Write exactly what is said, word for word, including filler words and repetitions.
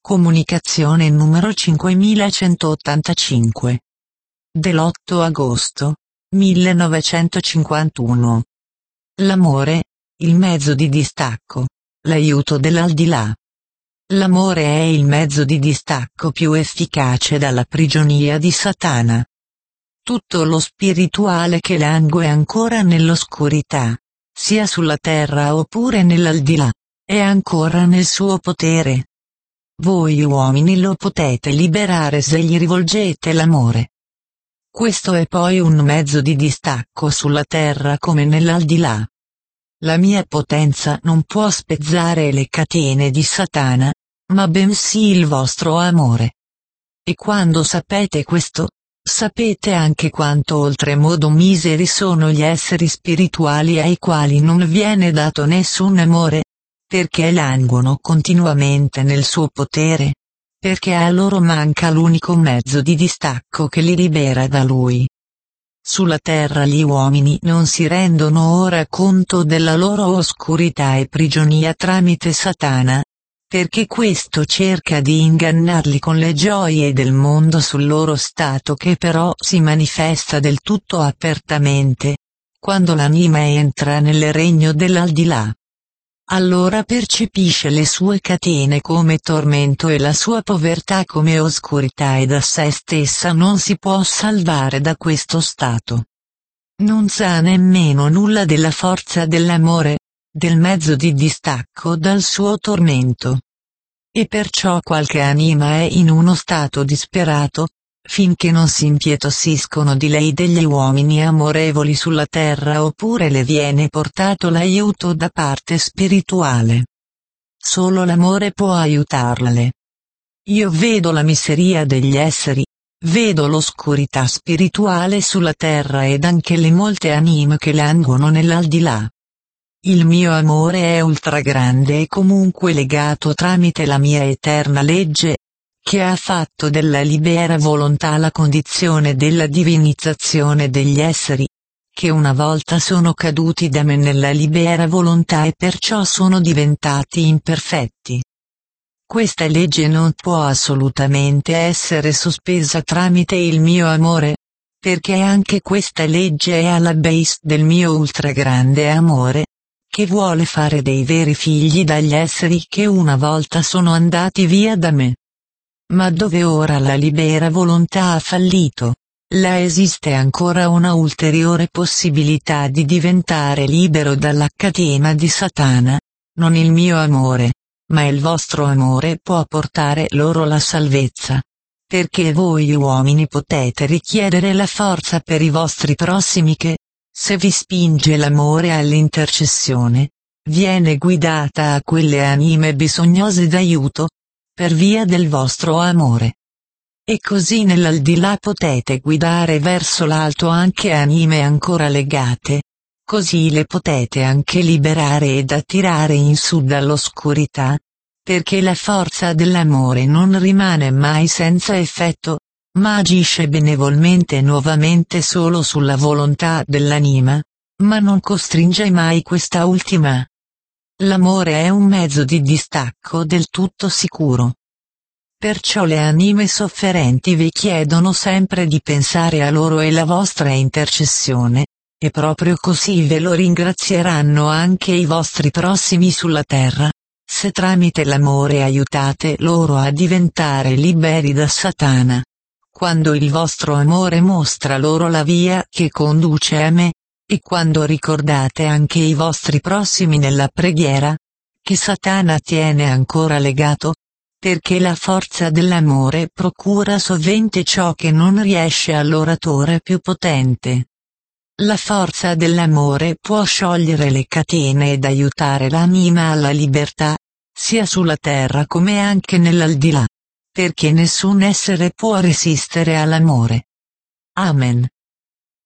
Comunicazione numero cinquemilacentottantacinque. Dell'otto agosto millenovecentocinquantuno. L'amore, il mezzo di distacco, l'aiuto dell'aldilà. L'amore è il mezzo di distacco più efficace dalla prigionia di Satana. Tutto lo spirituale che langue ancora nell'oscurità, sia sulla terra oppure nell'aldilà, è ancora nel suo potere. Voi uomini lo potete liberare se gli rivolgete l'amore. Questo è poi un mezzo di distacco sulla terra come nell'aldilà. La mia potenza non può spezzare le catene di Satana, ma bensì il vostro amore. E quando sapete questo, sapete anche quanto oltremodo miseri sono gli esseri spirituali ai quali non viene dato nessun amore, perché languono continuamente nel suo potere, perché a loro manca l'unico mezzo di distacco che li libera da lui. Sulla terra gli uomini non si rendono ora conto della loro oscurità e prigionia tramite Satana, perché questo cerca di ingannarli con le gioie del mondo sul loro stato che però si manifesta del tutto apertamente, quando l'anima entra nel regno dell'aldilà. Allora percepisce le sue catene come tormento e la sua povertà come oscurità e da sé stessa non si può salvare da questo stato. Non sa nemmeno nulla della forza dell'amore, del mezzo di distacco dal suo tormento. E perciò qualche anima è in uno stato disperato, finché non si impietosiscono di lei degli uomini amorevoli sulla terra oppure le viene portato l'aiuto da parte spirituale. Solo l'amore può aiutarle. Io vedo la miseria degli esseri, vedo l'oscurità spirituale sulla terra ed anche le molte anime che languono nell'aldilà. Il mio amore è ultragrande e comunque legato tramite la mia eterna legge, che ha fatto della libera volontà la condizione della divinizzazione degli esseri, che una volta sono caduti da me nella libera volontà e perciò sono diventati imperfetti. Questa legge non può assolutamente essere sospesa tramite il mio amore, perché anche questa legge è alla base del mio ultragrande amore, che vuole fare dei veri figli dagli esseri che una volta sono andati via da me. Ma dove ora la libera volontà ha fallito, là esiste ancora una ulteriore possibilità di diventare libero dalla catena di Satana. Non il mio amore, ma il vostro amore può portare loro la salvezza. Perché voi uomini potete richiedere la forza per i vostri prossimi che, se vi spinge l'amore all'intercessione, viene guidata a quelle anime bisognose d'aiuto, per via del vostro amore. E così nell'aldilà potete guidare verso l'alto anche anime ancora legate, così le potete anche liberare ed attirare in su dall'oscurità, perché la forza dell'amore non rimane mai senza effetto, ma agisce benevolmente nuovamente solo sulla volontà dell'anima, ma non costringe mai questa ultima. L'amore è un mezzo di distacco del tutto sicuro. Perciò le anime sofferenti vi chiedono sempre di pensare a loro e la vostra intercessione, e proprio così ve lo ringrazieranno anche i vostri prossimi sulla terra, se tramite l'amore aiutate loro a diventare liberi da Satana. Quando il vostro amore mostra loro la via che conduce a me, e quando ricordate anche i vostri prossimi nella preghiera, che Satana tiene ancora legato, perché la forza dell'amore procura sovente ciò che non riesce all'oratore più potente. La forza dell'amore può sciogliere le catene ed aiutare l'anima alla libertà, sia sulla terra come anche nell'aldilà, perché nessun essere può resistere all'amore. Amen.